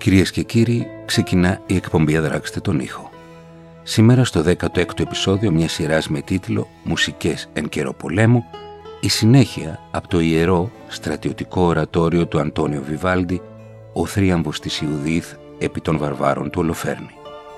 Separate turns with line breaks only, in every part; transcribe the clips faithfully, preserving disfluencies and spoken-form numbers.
Κυρίες και κύριοι, ξεκινά η εκπομπή «Αδράξτε τον ήχο». Σήμερα στο δέκατο έκτο επεισόδιο μιας σειράς με τίτλο «Μουσικές εν καιρό πολέμου», η συνέχεια από το ιερό στρατιωτικό ορατόριο του Αντώνιο Βιβάλντι, ο θρίαμβος της Ιουδίθ επί των βαρβάρων του Ολοφέρνη.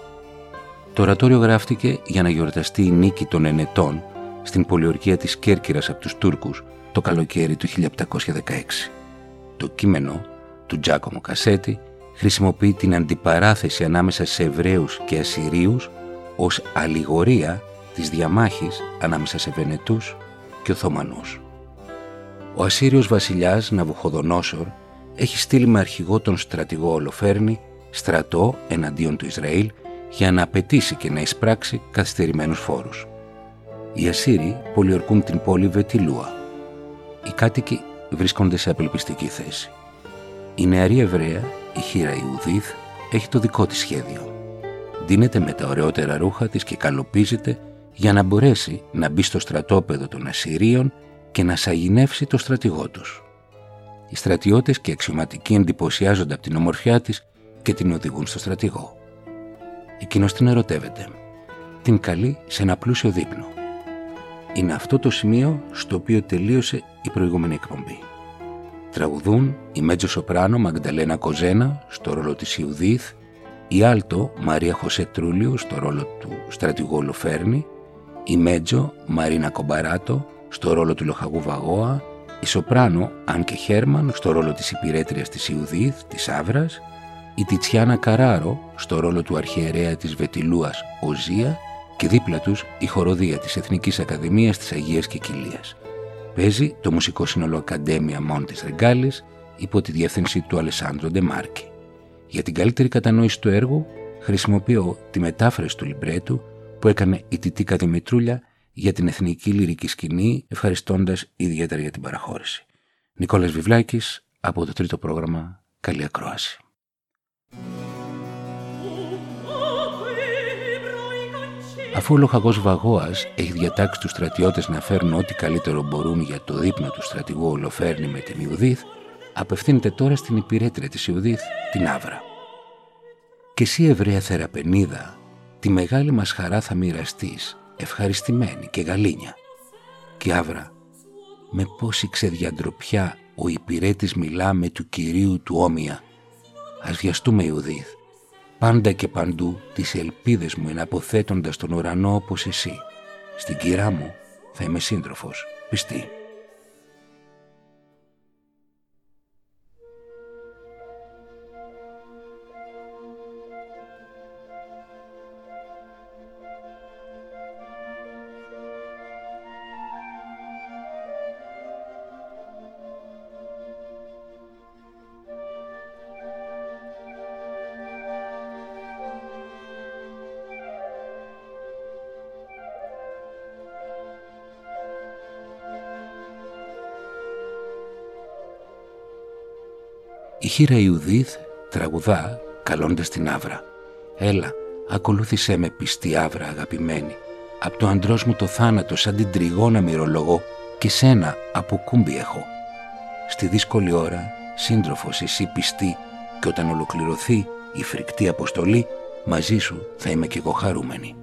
Το ορατόριο γράφτηκε για να γιορταστεί η νίκη των Ενετών στην πολιορκία της Κέρκυρας από τους Τούρκους το καλοκαίρι του χίλια επτακόσια δεκαέξι. Το κείμενο του Τζάκομο Κασέτη χρησιμοποιεί την αντιπαράθεση ανάμεσα σε Εβραίους και Ασσυρίους ως αλληγορία της διαμάχης ανάμεσα σε Βενετούς και Οθωμανούς. Ο Ασσύριος βασιλιάς Ναβουχοδονόσορ έχει στείλει με αρχηγό τον στρατηγό Ολοφέρνη στρατό εναντίον του Ισραήλ για να απαιτήσει και να εισπράξει καθυστερημένους φόρους. Οι Ασσύριοι πολιορκούν την πόλη Βετιλούα. Οι κάτοικοι βρίσκονται σε απελπιστική θέση. Η νεαρή Εβραία, η Χήρα Ιουδίθ, έχει το δικό της σχέδιο. Ντύνεται με τα ωραιότερα ρούχα της και καλοπίζεται για να μπορέσει να μπει στο στρατόπεδο των Ασσυρίων και να σαγηνεύσει το στρατηγό τους. Οι στρατιώτες και αξιωματικοί εντυπωσιάζονται από την ομορφιά της και την οδηγούν στο στρατηγό. Εκείνος την ερωτεύεται. Την καλεί σε ένα πλούσιο δείπνο. Είναι αυτό το σημείο στο οποίο τελείωσε η προηγούμενη εκπομπή. Τραγουδούν η μέτζο σοπράνο Μαγνταλένα Κοζένα στο ρόλο της Ιουδίθ, η άλτο Μαρία Χωσέ Τρούλιου στο ρόλο του στρατηγού Ολοφέρνη, η μέτζο Μαρίνα Κομπαράτο στο ρόλο του λοχαγού Βαγώα, η σοπράνο Άνκε Χέρμαν στο ρόλο της υπηρέτριας της Ιουδίθ, της Άβρας, η Τιτσιάνα Καράρο στο ρόλο του αρχιερέα της Βετιλούας Οζία και δίπλα τους η χοροδία της Εθνικής Ακαδημίας της Αγίας Κικιλίας. Παίζει το μουσικό σύνολο Ακαντέμια Μόντες Ρεγκάλης υπό τη διεύθυνση του Αλεσάνδρο Ντεμάρκη. Για την καλύτερη κατανόηση του έργου χρησιμοποιώ τη μετάφραση του λιμπρέτου που έκανε η Τιτίκα Δημητρούλια για την Εθνική Λυρική Σκηνή, ευχαριστώντας ιδιαίτερα για την παραχώρηση. Νικόλας Βιβλάκης από το τρίτο πρόγραμμα. Καλή ακρόαση. Αφού ο λοχαγός Βαγώας έχει διατάξει τους στρατιώτες να φέρουν ό,τι καλύτερο μπορούν για το δείπνο του στρατηγού Ολοφέρνη με την Ιουδίθ, απευθύνεται τώρα στην υπηρέτρια της Ιουδίθ, την Άβρα. «Και εσύ, Εβραία Θεραπενίδα, τη μεγάλη μας χαρά θα μοιραστείς, ευχαριστημένη και γαλήνια». Και η Άβρα, με πόση ξεδιαντροπιά ο υπηρέτης μιλά με του Κυρίου του όμοια. «Ας βιαστούμε, Ιουδίθ. Πάντα και παντού τις ελπίδες μου είναι αποθέτοντας τον ουρανό όπως εσύ. Στην κυρά μου θα είμαι σύντροφος, πιστή». Η Χήρα Ιουδίθ τραγουδά καλώντας την Άβρα. «Έλα, ακολούθησέ με, πιστή Άβρα αγαπημένη. Απ' το αντρός μου το θάνατο σαν την τριγώνα μυρολογώ και σένα από κούμπι έχω. Στη δύσκολη ώρα σύντροφος εσύ πιστή και όταν ολοκληρωθεί η φρικτή αποστολή μαζί σου θα είμαι κι εγώ χαρούμενη».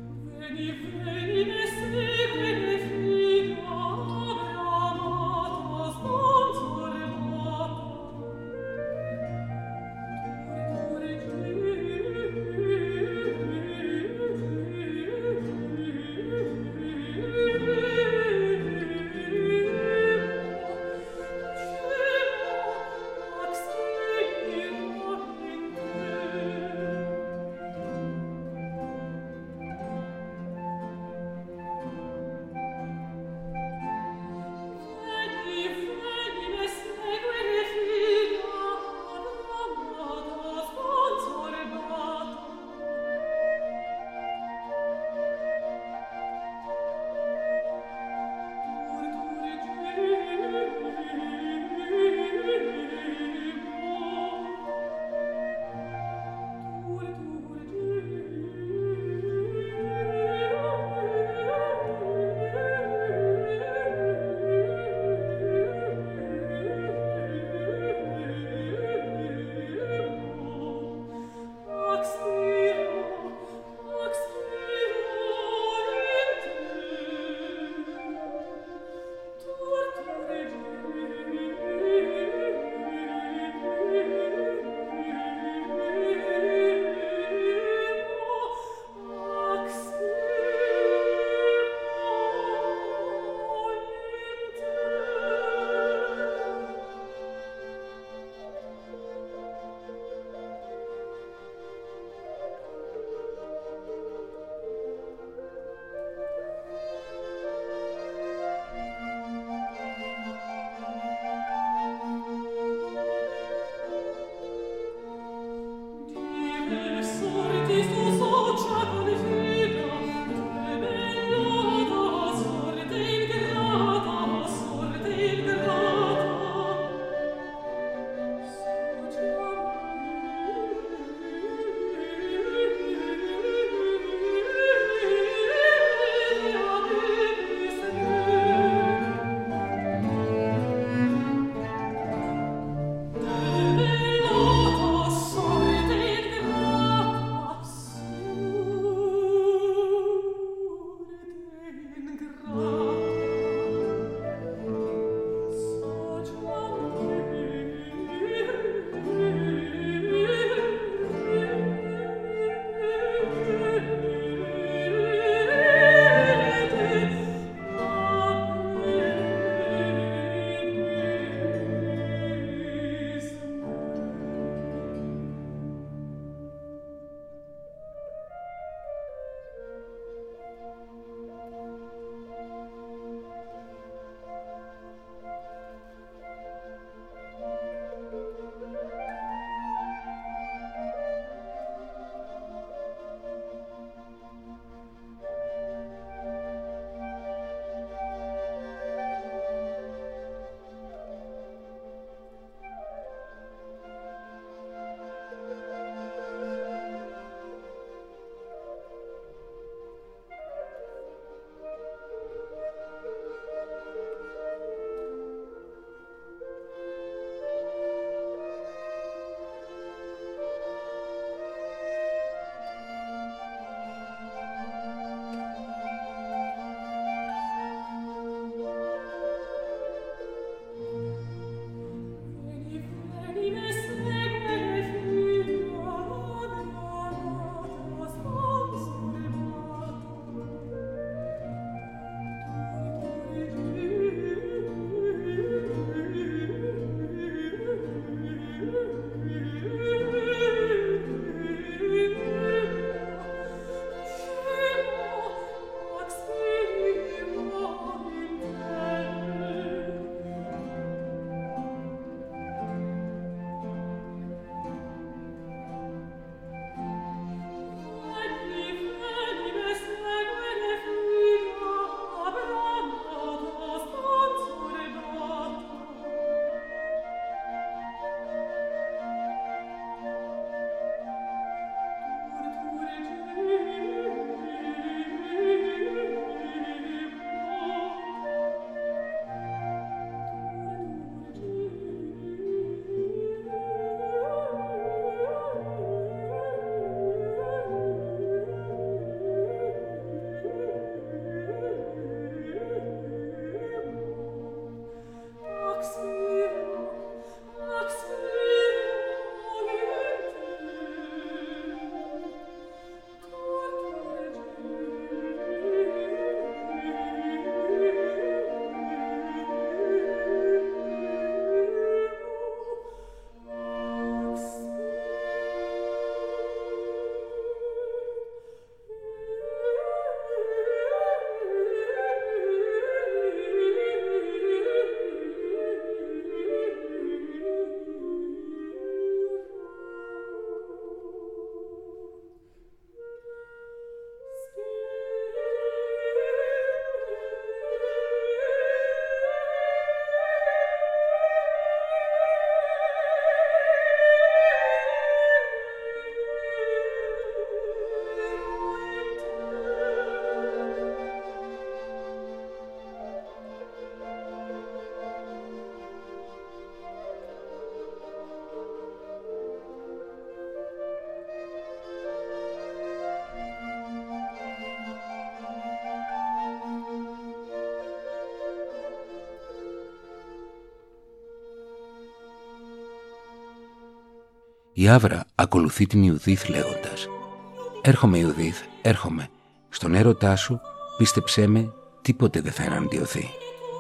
Η Άβρα ακολουθεί την Ιουδίθ λέγοντας «Έρχομαι Ιουδίθ, έρχομαι. Στον έρωτά σου, πίστεψέ με, τίποτε δεν θα εναντιωθεί».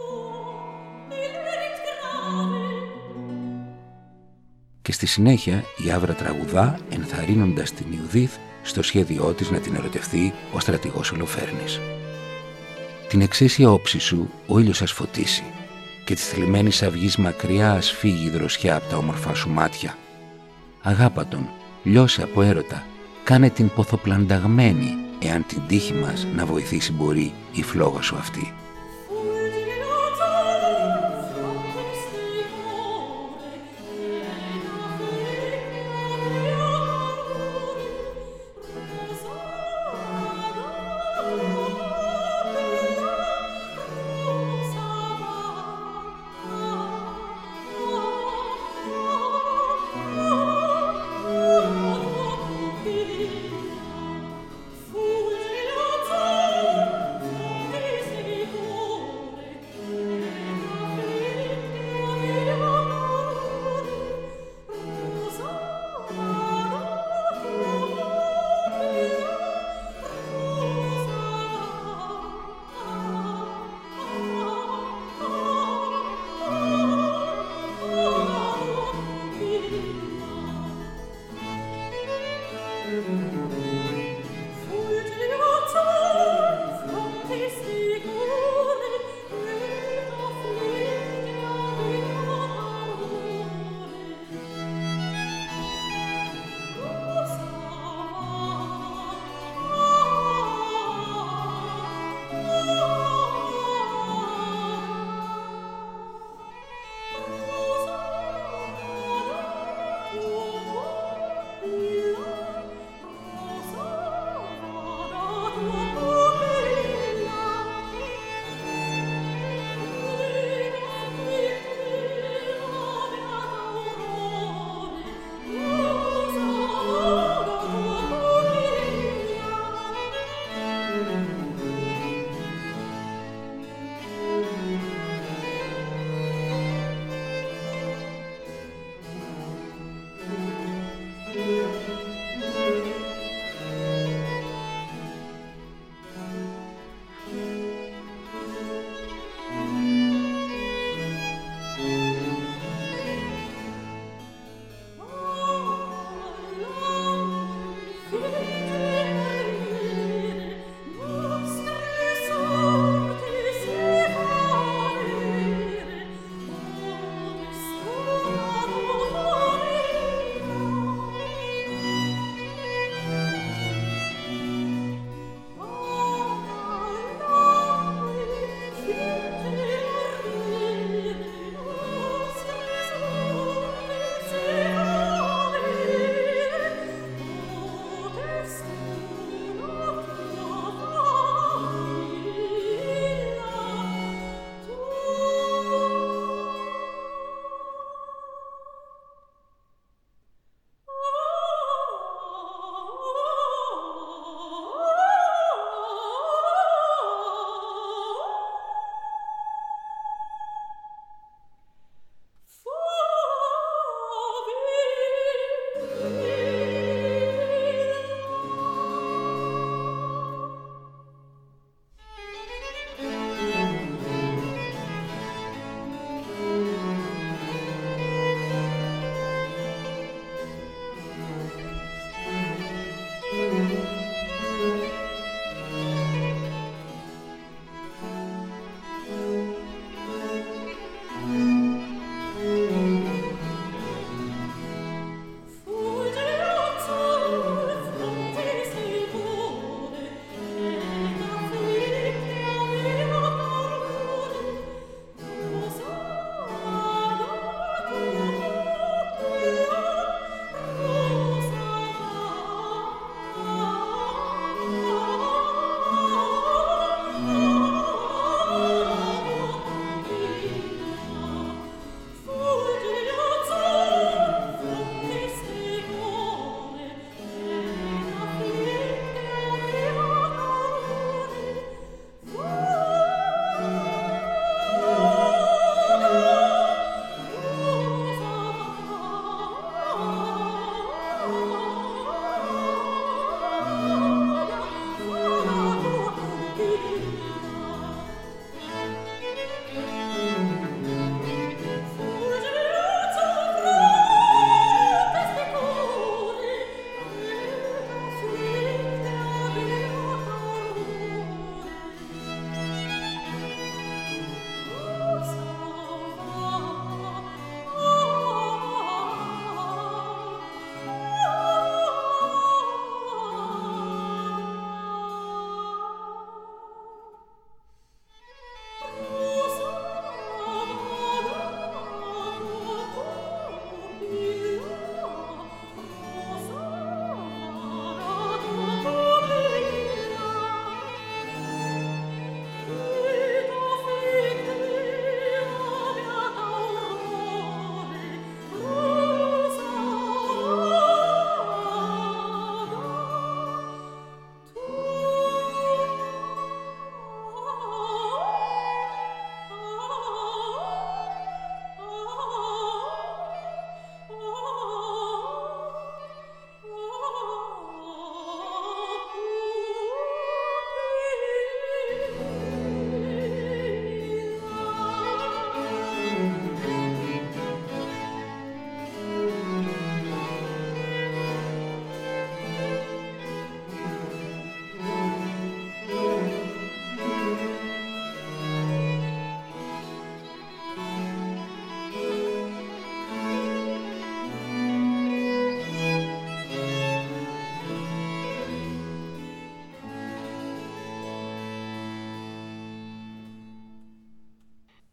Και στη συνέχεια η Άβρα τραγουδά ενθαρρύνοντας την Ιουδίθ στο σχέδιό της να την ερωτευθεί ο στρατηγός Ολοφέρνης. «Την εξαίσια όψη σου ο ήλιος ας φωτίσει και της θλιμμένης αυγής μακριά ας φύγει η δροσιά από τα όμορφα σου μάτια. Αγάπα τον, λιώσε από έρωτα, κάνε την ποθοπλανταγμένη, εάν την τύχη μας να βοηθήσει μπορεί η φλόγα σου αυτή».
Thank you.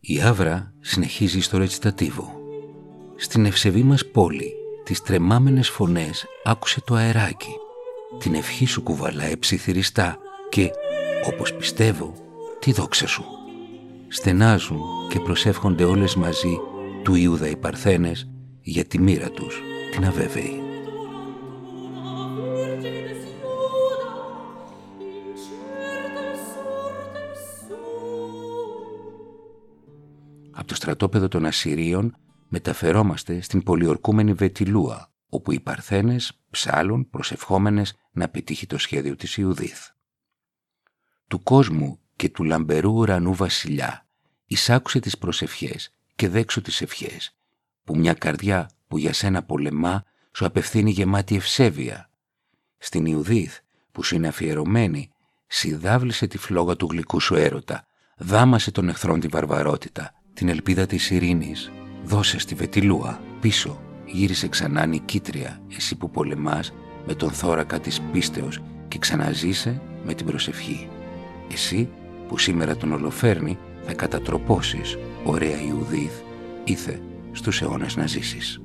Η Άβρα συνεχίζει στο ρετσιτατίβο. Στην ευσεβή μας πόλη, τις τρεμάμενες φωνές άκουσε το αεράκι. Την ευχή σου κουβαλάει ψιθυριστά και, όπως πιστεύω, τη δόξα σου. Στενάζουν και προσεύχονται όλες μαζί του Ιούδα οι Παρθένες για τη μοίρα τους, την αβέβαιη. Από το στρατόπεδο των Ασσυρίων μεταφερόμαστε στην πολιορκούμενη Βετιλούα, όπου οι Παρθένες ψάλουν προσευχόμενες να πετύχει το σχέδιο της Ιουδίθ. Του κόσμου και του λαμπερού ουρανού βασιλιά, εισάκουσε τις προσευχές και δέξου τις ευχές, που μια καρδιά που για σένα πολεμά σου απευθύνει γεμάτη ευσέβεια. Στην Ιουδίθ που σου είναι αφιερωμένη, συδάβλησε τη φλόγα του γλυκού σου έρωτα, δάμασε των εχθρών τη βαρβαρότητα, την ελπίδα της ειρήνης, δώσε στη Βετιλούα πίσω, γύρισε ξανά νικήτρια, εσύ που πολεμάς με τον θώρακα της πίστεως και ξαναζήσε με την προσευχή. Εσύ που σήμερα τον Ολοφέρνη θα κατατροπώσεις, ωραία Ιουδίθ, ήθε στους αιώνες να ζήσεις.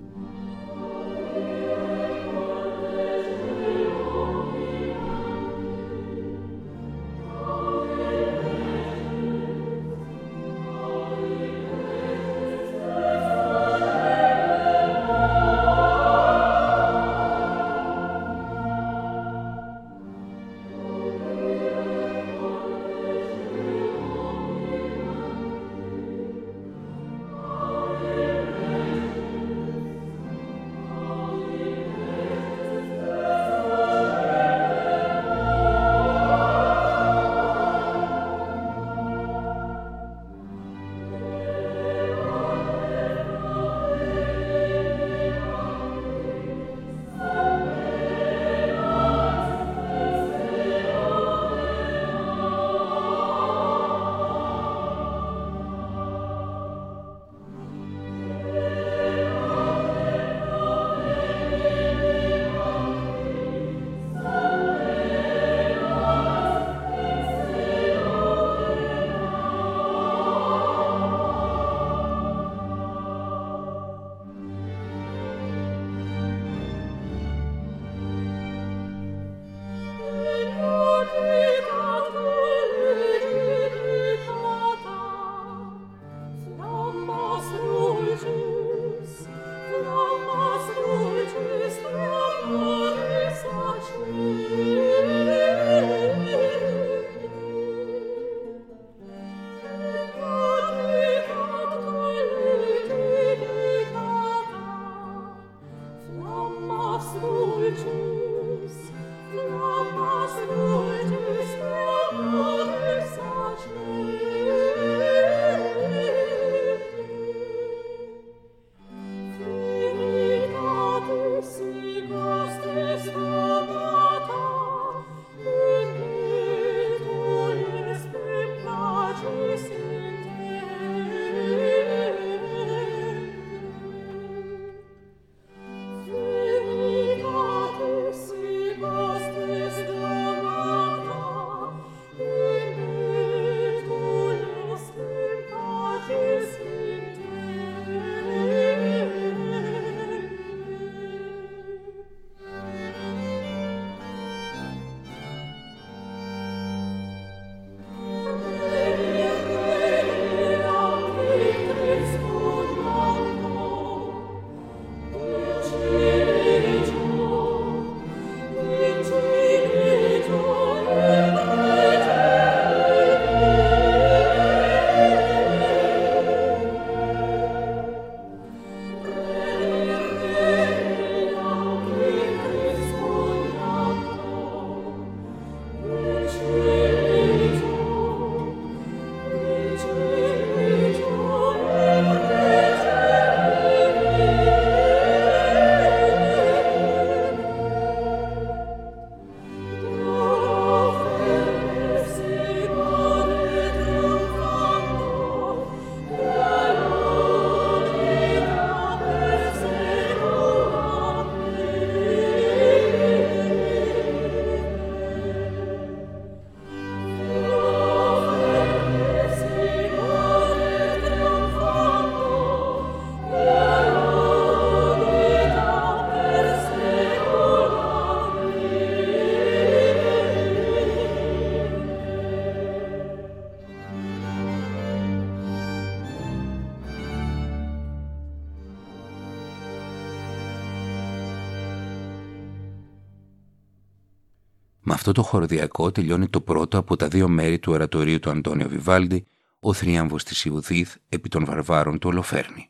αυτό το χοροδιακό τελειώνει το πρώτο από τα δύο μέρη του ορατορίου του Αντώνιο Βιβάλντι, ο θρίαμβος της Ιουδίθ επί των βαρβάρων του Ολοφέρνη.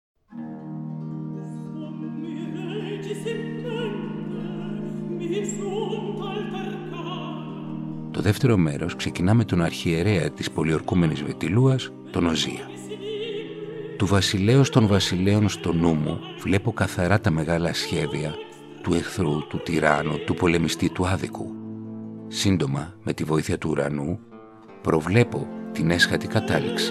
Το δεύτερο μέρος ξεκινά με τον αρχιερέα της πολιορκούμενης Βετιλούας, τον Οζία. Του βασιλέως των βασιλέων στο νου μου βλέπω καθαρά τα μεγάλα σχέδια του εχθρού, του τυράννου, του πολεμιστή, του άδικου. Σύντομα, με τη βοήθεια του ουρανού, προβλέπω την έσχατη κατάληξη.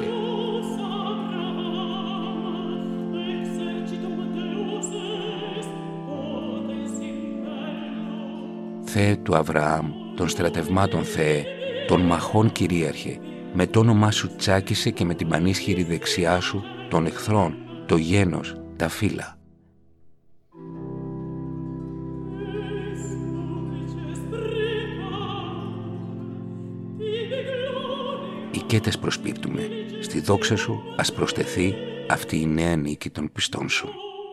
Θεέ του Αβραάμ, των στρατευμάτων Θεέ, των μαχών κυρίαρχε, με το όνομά σου τσάκισε και με την πανίσχυρη δεξιά σου των εχθρών, το γένος, τα φύλλα. Οικέτες προσπίπτουμε, στη δόξα σου ας προστεθεί αυτή η νέα νίκη των πιστών σου.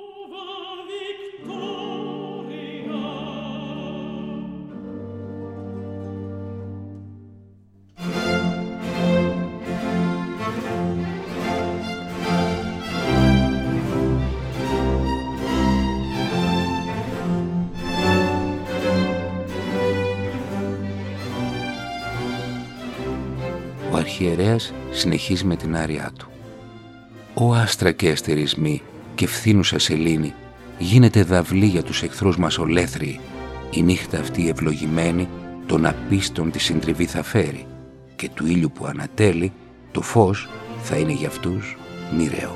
Ο αρχιερέας συνεχίζει με την άριά του. «Ω άστρα και αστερισμοί και φθήνουσα σελήνη, γίνεται δαυλή για τους εχθρούς μας ολέθριοι. Η νύχτα αυτή ευλογημένη των απίστων τη συντριβή θα φέρει και του ήλιου που ανατέλει το φως θα είναι για αυτούς μοιραίο».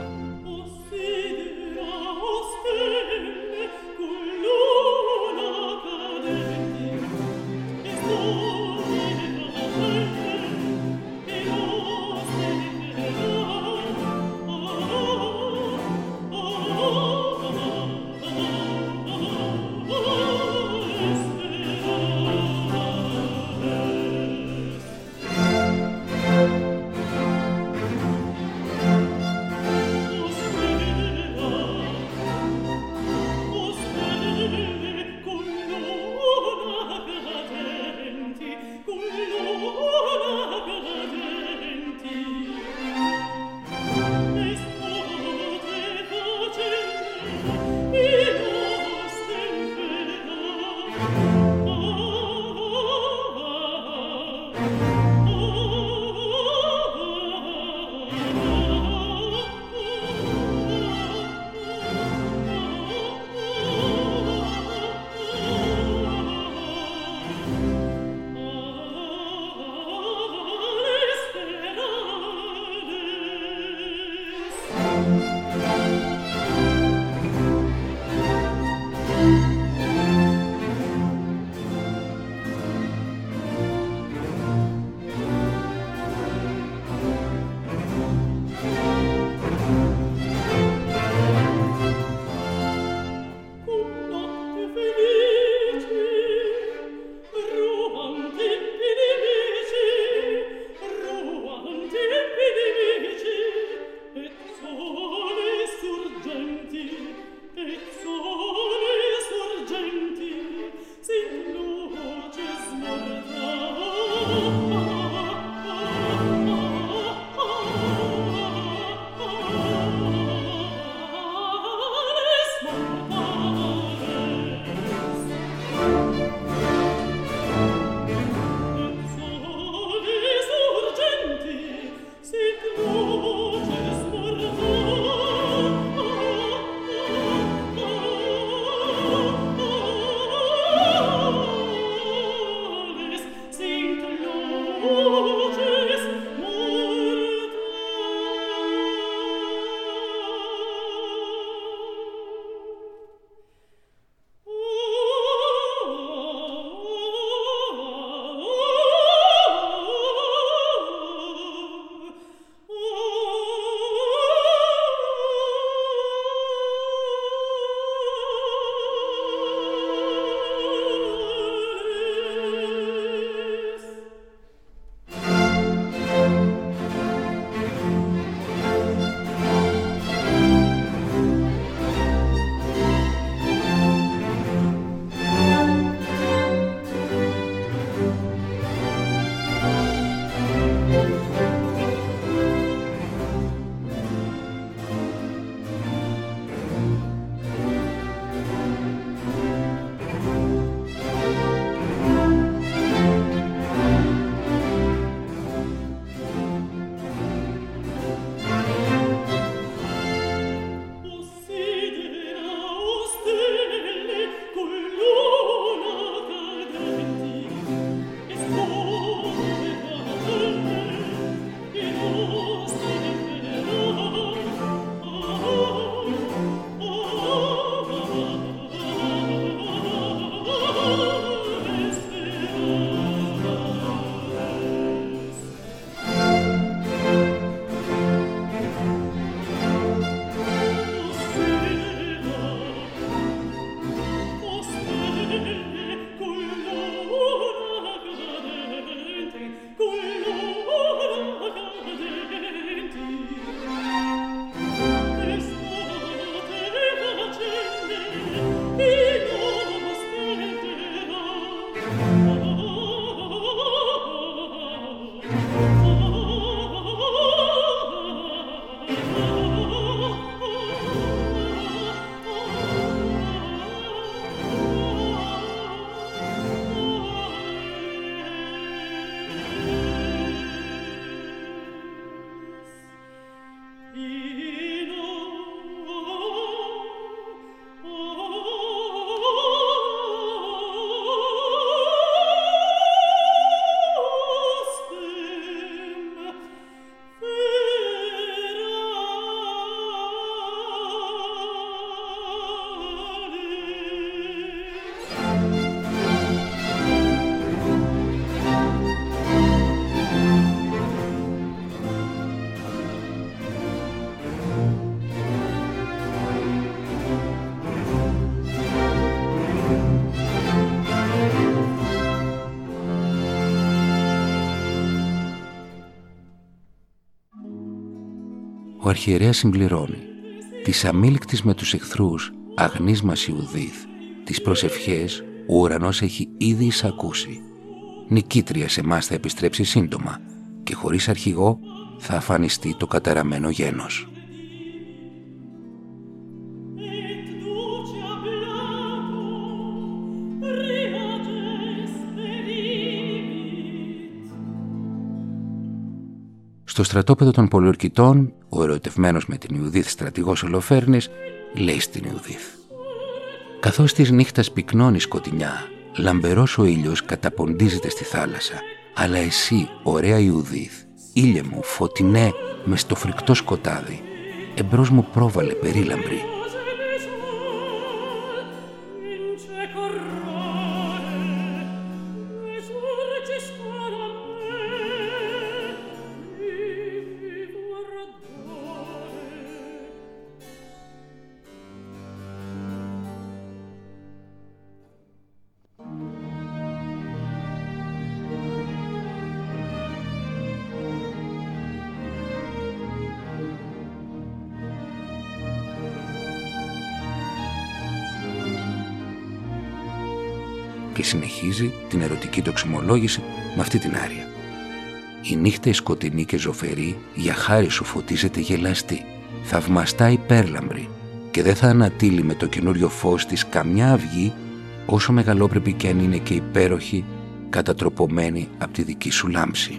Ο αρχιερέας συμπληρώνει: «Της αμήλικτης με τους εχθρούς αγνής μας Ιουδίθ, τις προσευχές ο ουρανός έχει ήδη εισακούσει. Νικήτρια σε εμάς θα επιστρέψει σύντομα και χωρίς αρχηγό θα αφανιστεί το καταραμένο γένος». Στο στρατόπεδο των πολιορκητών, ο ερωτευμένος με την Ιουδίθ στρατηγός Ολοφέρνης λέει στην Ιουδίθ: «Καθώς της νύχτας πυκνώνει σκοτεινιά, λαμπερός ο ήλιος καταποντίζεται στη θάλασσα, αλλά εσύ, ωραία Ιουδίθ, ήλιε μου, φωτεινέ, μες στο φρικτό σκοτάδι, εμπρός μου πρόβαλε περίλαμπρη». Και συνεχίζει την ερωτική του εξομολόγηση με αυτή την άρια: «Η νύχτα η σκοτεινή και ζωφερή για χάρη σου φωτίζεται γελαστή, θαυμαστά υπέρλαμπρη, και δεν θα ανατείλει με το καινούριο φως της καμιά αυγή, όσο μεγαλόπρεπη κι αν είναι και υπέροχη, κατατροπωμένη από τη δική σου λάμψη».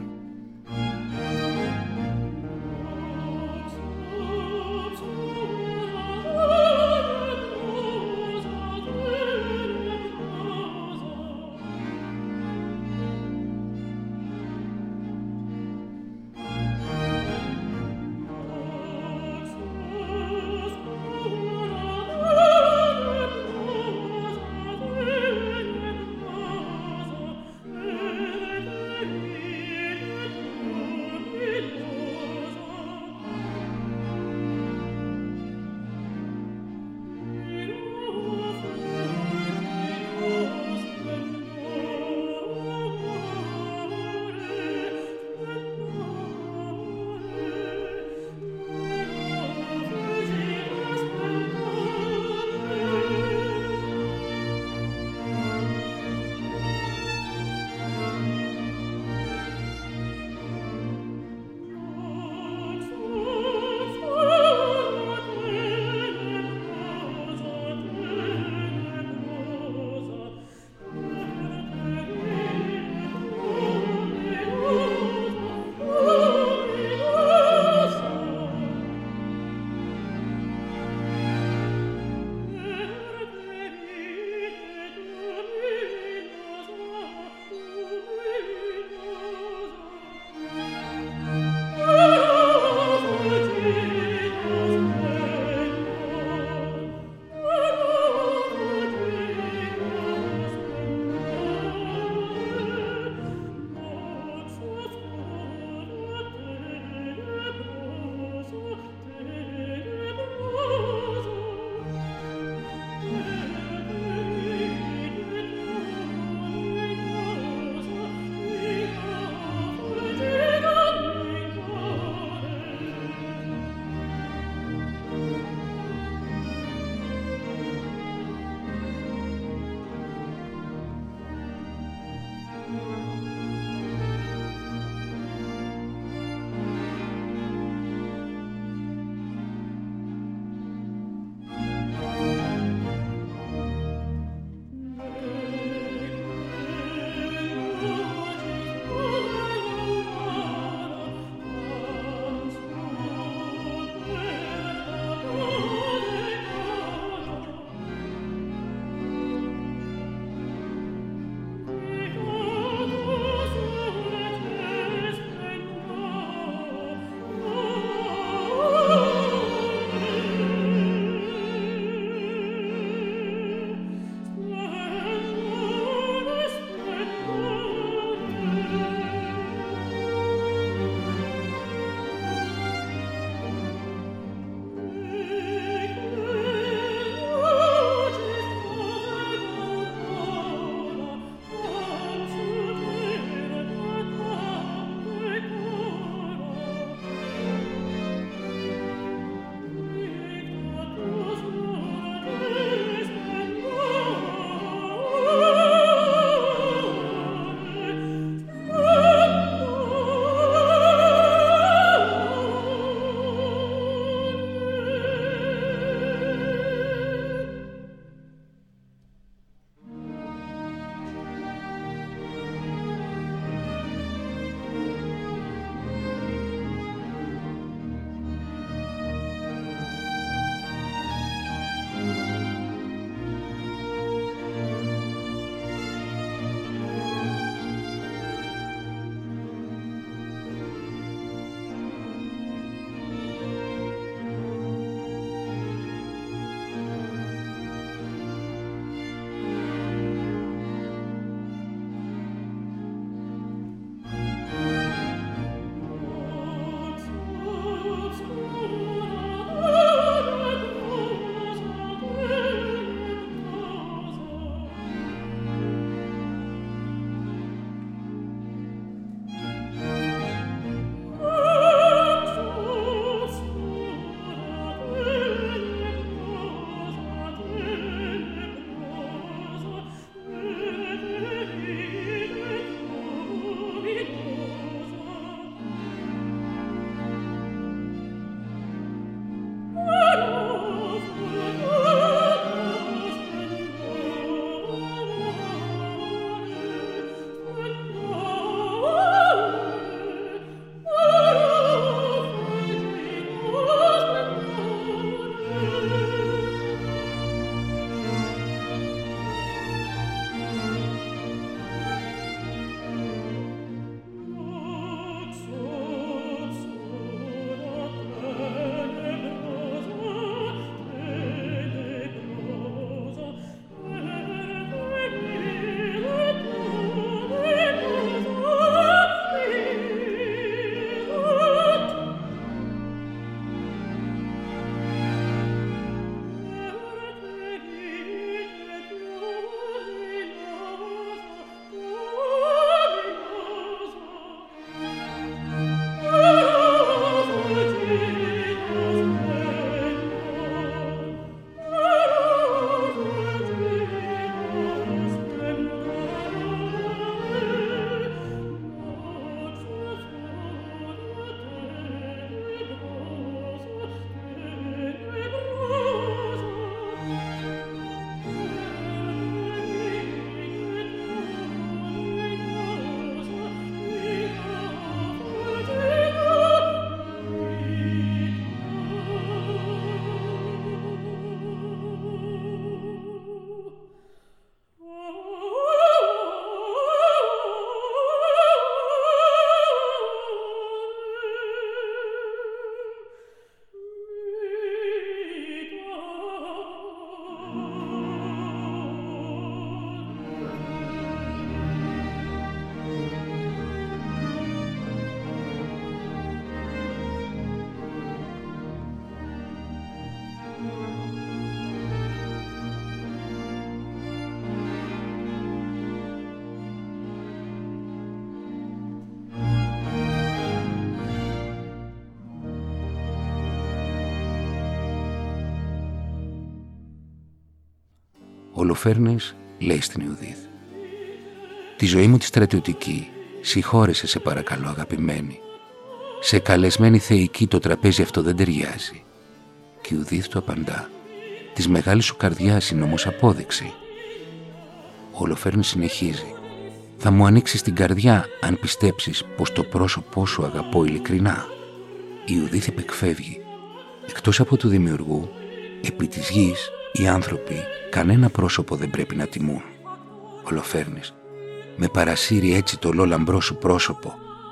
Ολοφέρνες λέει στην Ιουδίθ: «Τη ζωή μου τη στρατιωτική συγχώρεσε σε παρακαλώ αγαπημένη. Σε καλεσμένη θεϊκή το τραπέζι αυτό δεν ταιριάζει». Και η Ιουδίθ του απαντά: «Της μεγάλης σου καρδιάς είναι όμως απόδειξη». Ο Ολοφέρνης συνεχίζει: «Θα μου ανοίξεις την καρδιά αν πιστέψεις πως το πρόσωπό σου αγαπώ ειλικρινά». Η Ιουδίθ επεκφεύγει: «Εκτός από του δημιουργού, επί της γης οι άνθρωποι κανένα πρόσωπο δεν πρέπει να τιμούν». Ολοφέρνης: «Με παρασύρει έτσι το λαμπρό σου πρόσωπο».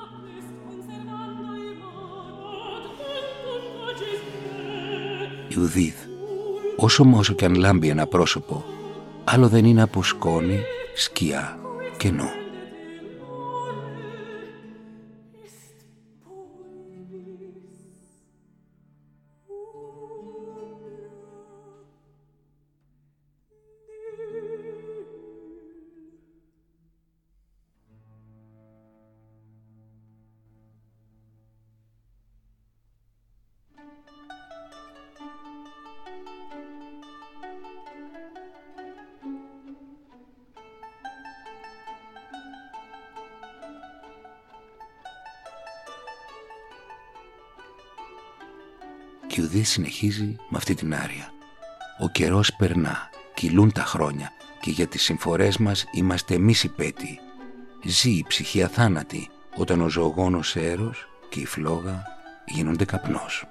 Ιουδίθ: «Όσο μόσο κι αν λάμπει ένα πρόσωπο, άλλο δεν είναι από σκόνη, σκιά, κενό». Και η Ιουδίθ συνεχίζει με αυτή την άρια: «Ο καιρός περνά, κυλούν τα χρόνια και για τις συμφορές μας είμαστε εμείς υπέτειοι. Ζει η ψυχή αθάνατη όταν ο ζωογόνος έρος και η φλόγα γίνονται καπνός».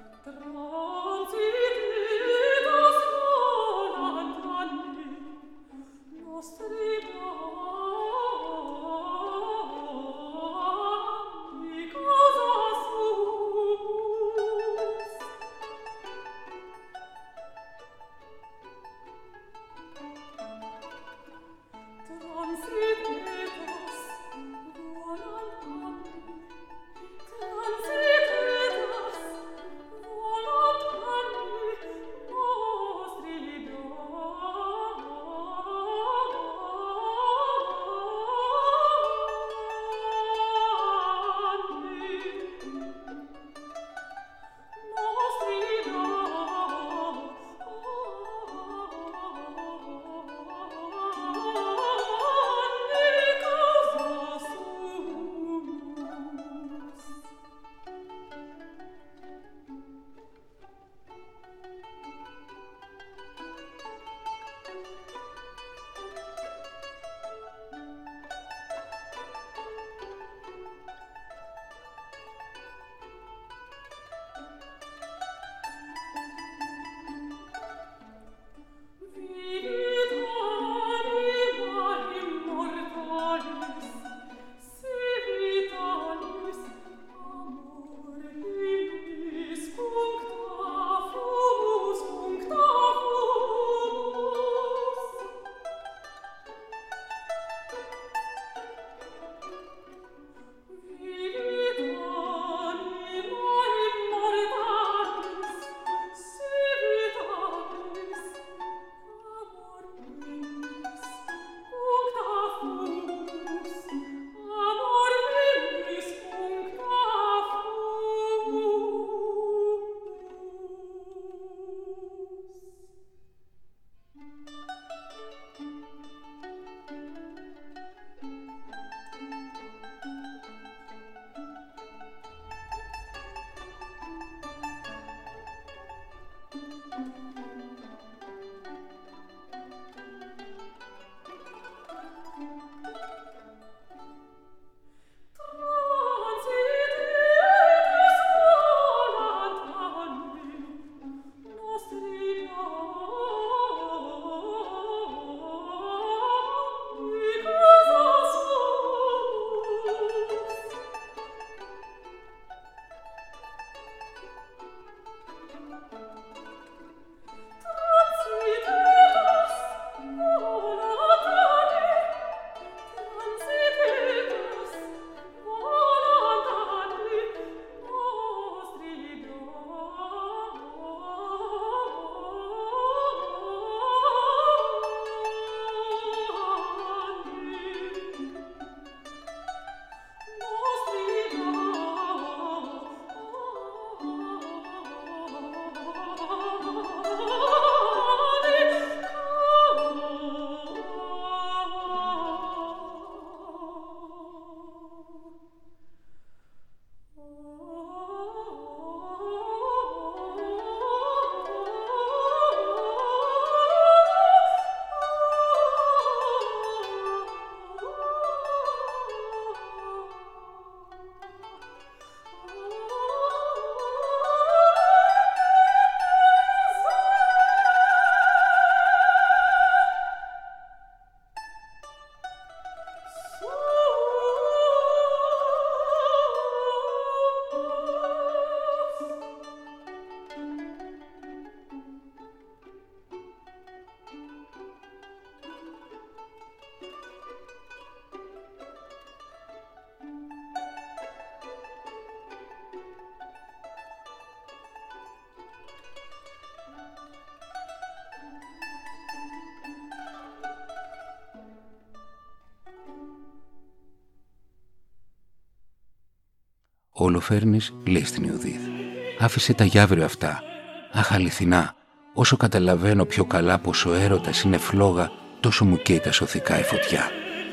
Ολοφέρνης λέει στην Ιουδίθ: «Άφησε τα γιαύριο αυτά. Αχ, αληθινά, όσο καταλαβαίνω πιο καλά πως ο έρωτας είναι φλόγα, τόσο μου καίει τα σωθικά η φωτιά».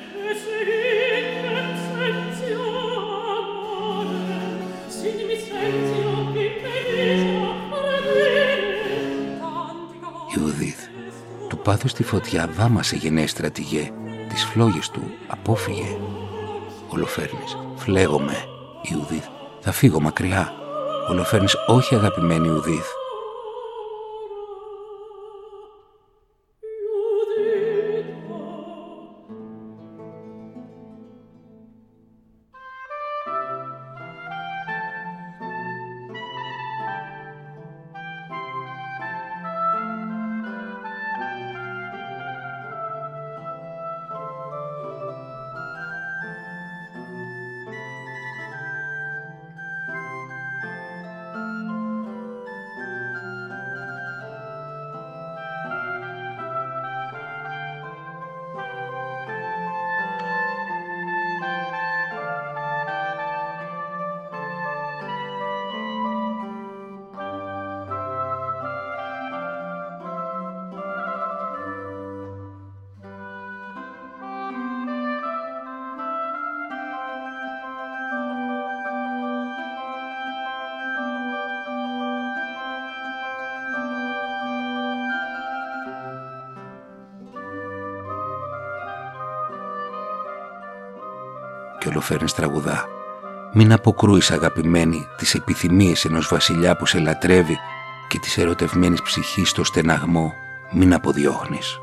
Ιουδίθ: «Του πάθους τη φωτιά δάμασε γενναίε στρατηγέ, τις φλόγες του απόφυγε». Ολοφέρνης: «Φλέγομαι». Ιουδίθ: «Θα φύγω μακριά». Ολοφέρνης: «Όχι, αγαπημένη Ιουδίθ». Και Ολοφέρνης τραγουδά: «Μην αποκρούεις, αγαπημένη, τις επιθυμίες ενός βασιλιά που σε λατρεύει και της ερωτευμένης ψυχής στο στεναγμό μην αποδιώχνεις».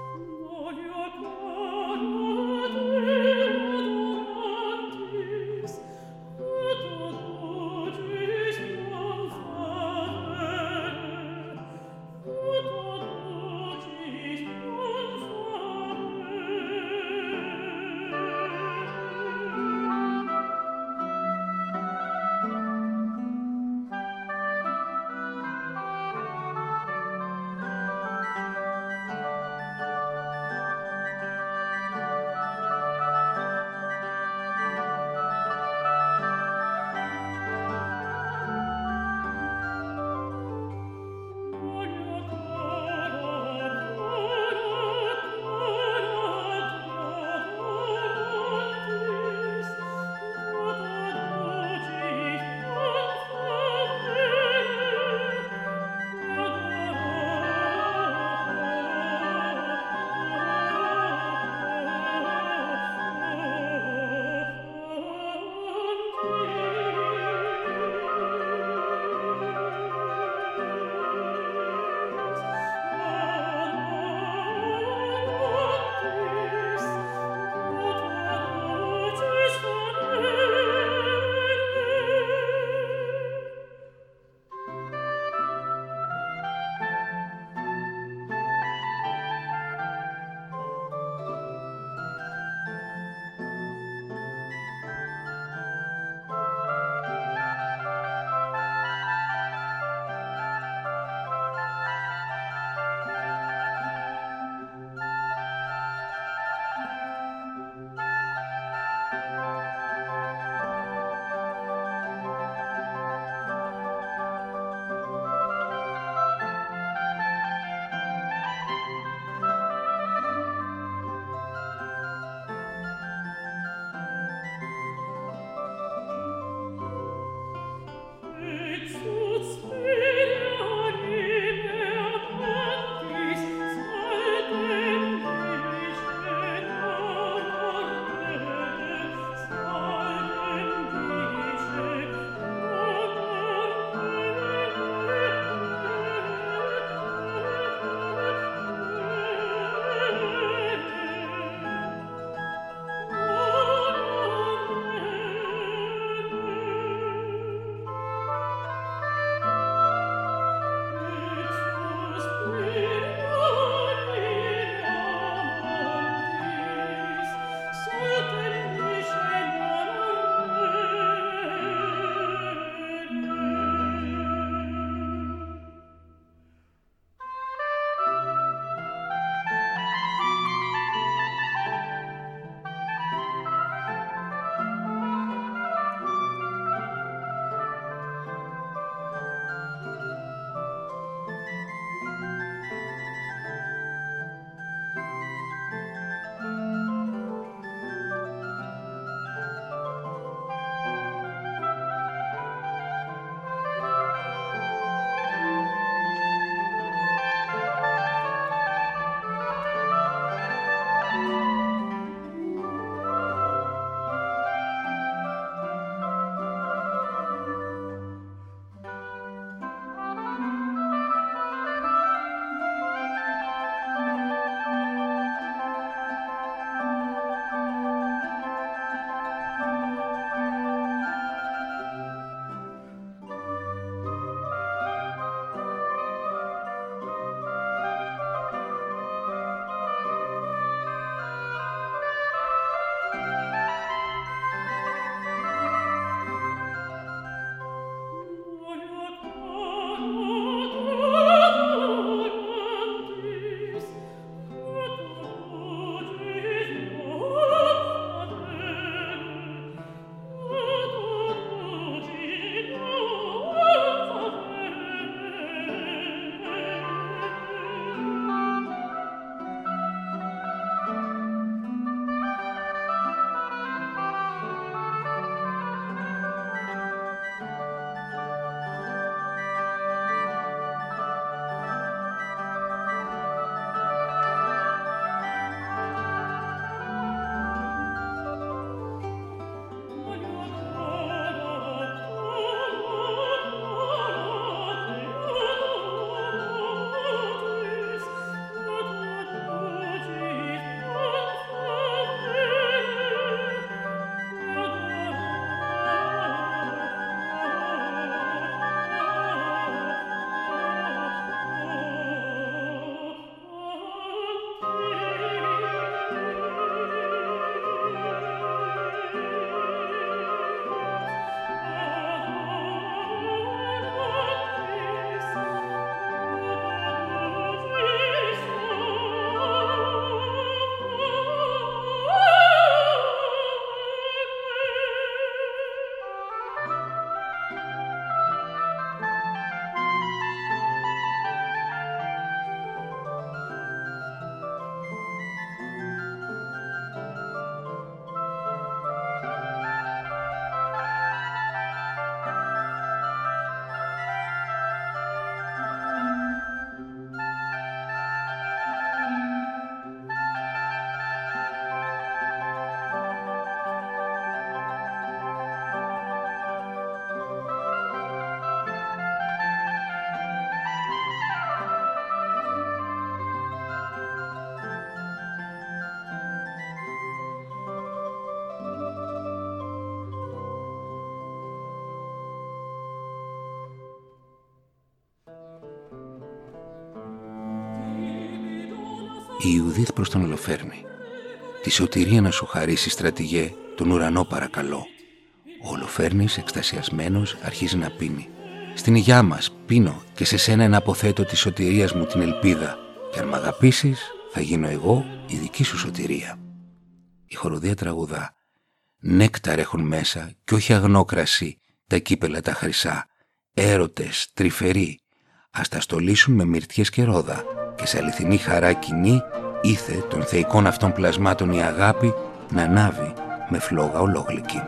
Η Ιουδίθ προς τον Ολοφέρνη. Τη σωτηρία να σου χαρίσει, στρατηγέ, τον ουρανό παρακαλώ. Ο Ολοφέρνης, εκστασιασμένος, αρχίζει να πίνει. Στην υγειά μας πίνω και σε σένα να αποθέτω τη σωτηρίας μου την ελπίδα, και αν μ' αγαπήσεις θα γίνω εγώ η δική σου σωτηρία. Η χοροδία τραγουδά. Νέκταρ έχουν μέσα κι όχι αγνό κρασί τα κύπελα τα χρυσά, έρωτες, τρυφεροί, ας τα στολίσουν με μυρτιές και ρόδα, και σε αληθινή χαρά κοινή ήθε των θεϊκών αυτών πλασμάτων η αγάπη να ανάβει με φλόγα ολόγλυκη.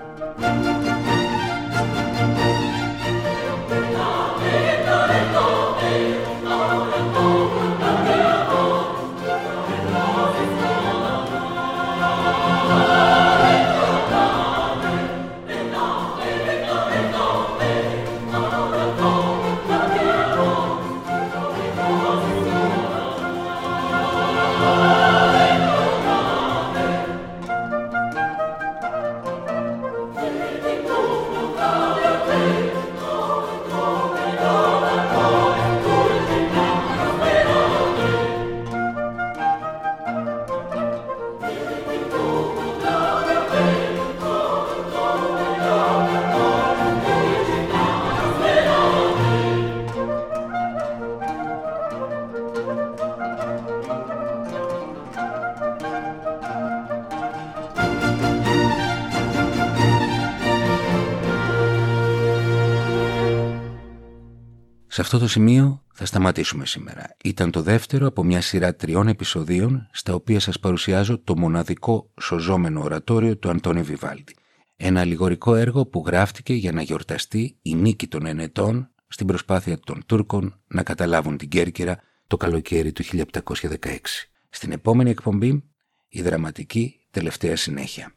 Σε αυτό το σημείο θα σταματήσουμε σήμερα. Ήταν το δεύτερο από μια σειρά τριών επεισοδίων στα οποία σας παρουσιάζω το μοναδικό σωζόμενο ορατόριο του Αντώνιο Βιβάλντι. Ένα αλληγορικό έργο που γράφτηκε για να γιορταστεί η νίκη των Ενετών στην προσπάθεια των Τούρκων να καταλάβουν την Κέρκυρα το καλοκαίρι του χίλια επτακόσια δεκαέξι. Στην επόμενη εκπομπή η δραματική τελευταία συνέχεια.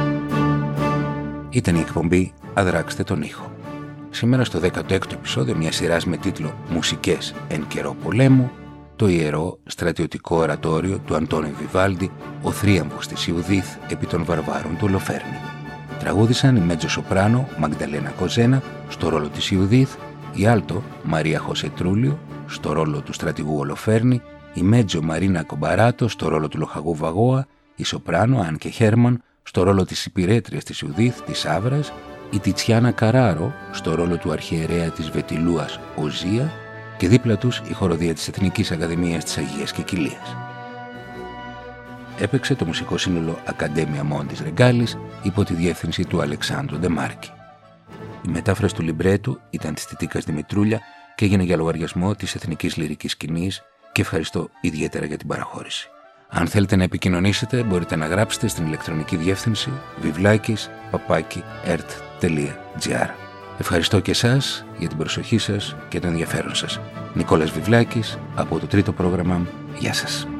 Ήταν η εκπομπή «Αδράξτε τον ήχο». Σήμερα στο δέκατο έκτο επεισόδιο μια σειράς με τίτλο «Μουσικές εν καιρό πολέμου», το ιερό στρατιωτικό ορατόριο του Αντώνιο Βιβάλντι, ο θρίαμβος της Ιουδίθ επί των βαρβάρων του Ολοφέρνη. Τραγούδησαν η μέτζο σοπράνο Μαγδαλένα Κοζένα στο ρόλο της Ιουδίθ, η άλτο Μαρία Χωσέ Τρούλιο στο ρόλο του στρατηγού Ολοφέρνη, η μέτζο Μαρίνα Κομπαράτο στο ρόλο του λοχαγού Βαγόα, η σοπράνο Άνκε Χέρμαν στο ρόλο της υπηρέτριας της Ιουδίθ, της Άβρας, η Τιτσιάνα Καράρο στο ρόλο του αρχιερέα της Βετιλούας Οζία και δίπλα τους η χοροδία της Εθνικής Ακαδημίας της Αγίας Κικιλίας. Έπαιξε το μουσικό σύνολο Ακαντέμια Μόντις Ρεγκάλης υπό τη διεύθυνση του Αλεξάνδρου Ντεμάρκη. Η μετάφραση του λιμπρέτου ήταν της Τιτίκας Δημητρούλια και έγινε για λογαριασμό της Εθνικής Λυρικής Σκηνής και ευχαριστώ ιδιαίτερα για την παραχώρηση. Αν θέλετε να επικοινωνήσετε, μπορείτε να γράψετε στην ηλεκτρονική διεύθυνση βιβλάκης παπάκι ερτ τελεία τζι άρ. Ευχαριστώ και εσάς για την προσοχή σας και το ενδιαφέρον σας. Νικόλας Βιβλάκης από το τρίτο πρόγραμμα. Γεια σας.